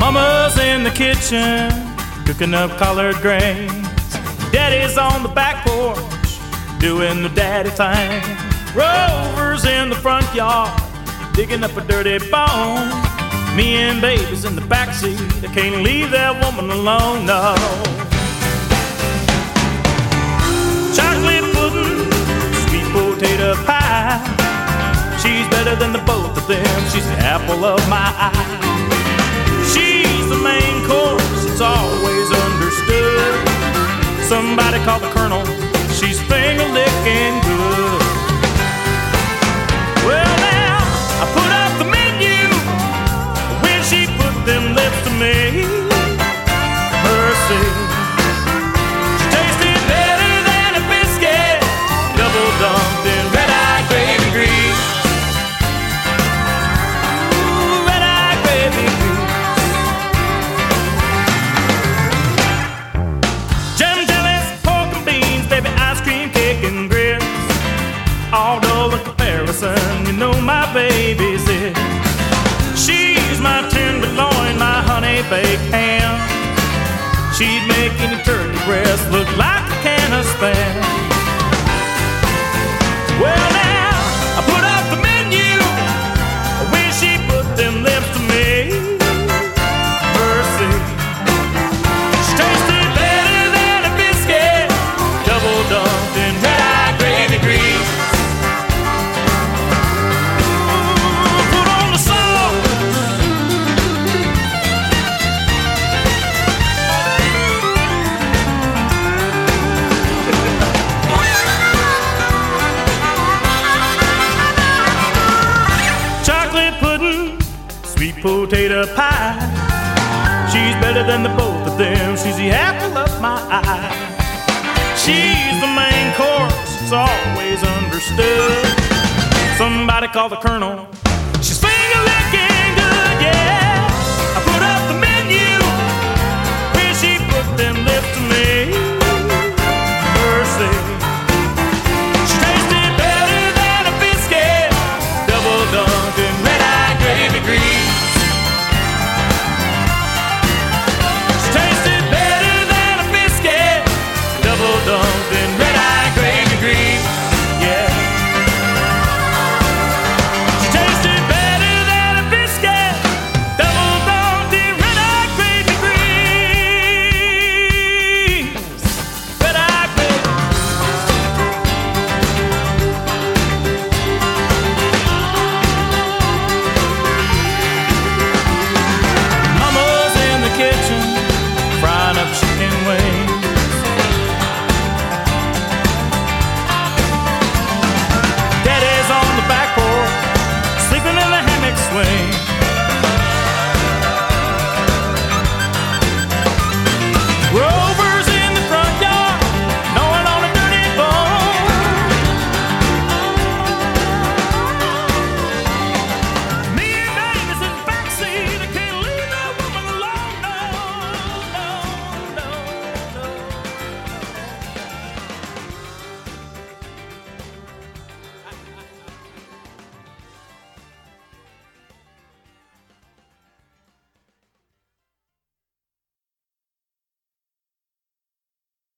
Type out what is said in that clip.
Mama's in the kitchen, cooking up collard greens. Daddy's on the back porch, doing the daddy thing. Rover's in the front yard, digging up a dirty bone. Me and baby's in the backseat, I can't leave that woman alone, no. Chocolate pudding, sweet potato pie. She's better than the both of them, she's the apple of my eye. She's the main course, it's always understood. Somebody call the colonel, she's finger-licking good. Well now, I put up the menu when she put them lips to me. Mercy, she tasted better than a biscuit, double dumped in red-eye gravy grease. Ooh, red-eye gravy grease. Jam jellies, pork and beans, baby, ice cream, cake and grits. All dull in comparison, you know my baby's it. She's my tenderloin, my honey-baked ham. She'd make any turkey breast look like a can of Spam. Well now, I put up the menu when she put them lips to me. Mercy, she tasted better than a biscuit, double dumped in red-eye gravy grease. Put on the salt. Chocolate pudding, sweet potato pie. She's better than the both of them, she's the apple of my eye. She's the main course, it's always understood. Somebody call the colonel,